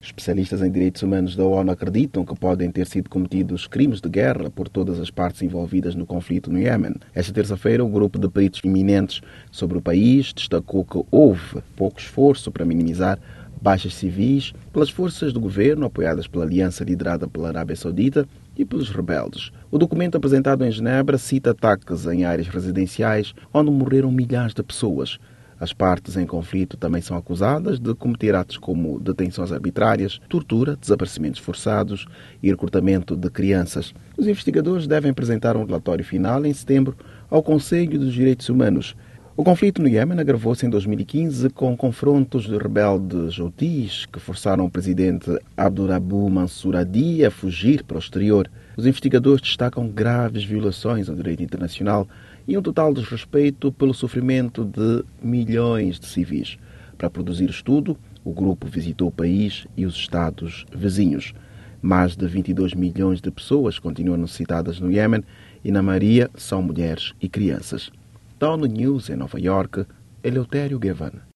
Especialistas em direitos humanos da ONU acreditam que podem ter sido cometidos crimes de guerra por todas as partes envolvidas no conflito no Iêmen. Esta terça-feira, o grupo de peritos eminentes sobre o país destacou que houve pouco esforço para minimizar baixas civis pelas forças do governo, apoiadas pela aliança liderada pela Arábia Saudita e pelos rebeldes. O documento apresentado em Genebra cita ataques em áreas residenciais onde morreram milhares de pessoas. As partes em conflito também são acusadas de cometer atos como detenções arbitrárias, tortura, desaparecimentos forçados e recrutamento de crianças. Os investigadores devem apresentar um relatório final em setembro ao Conselho dos Direitos Humanos. O conflito no Iêmen agravou-se em 2015 com confrontos de rebeldes houthis que forçaram o presidente Abdurabu Mansur Hadi a fugir para o exterior. Os investigadores destacam graves violações ao direito internacional e um total desrespeito pelo sofrimento de milhões de civis. Para produzir o estudo, o grupo visitou o país e os estados vizinhos. Mais de 22 milhões de pessoas continuam necessitadas no Iêmen e, na maioria, são mulheres e crianças. Da ONU News em Nova Iorque, Eleutério Gavan.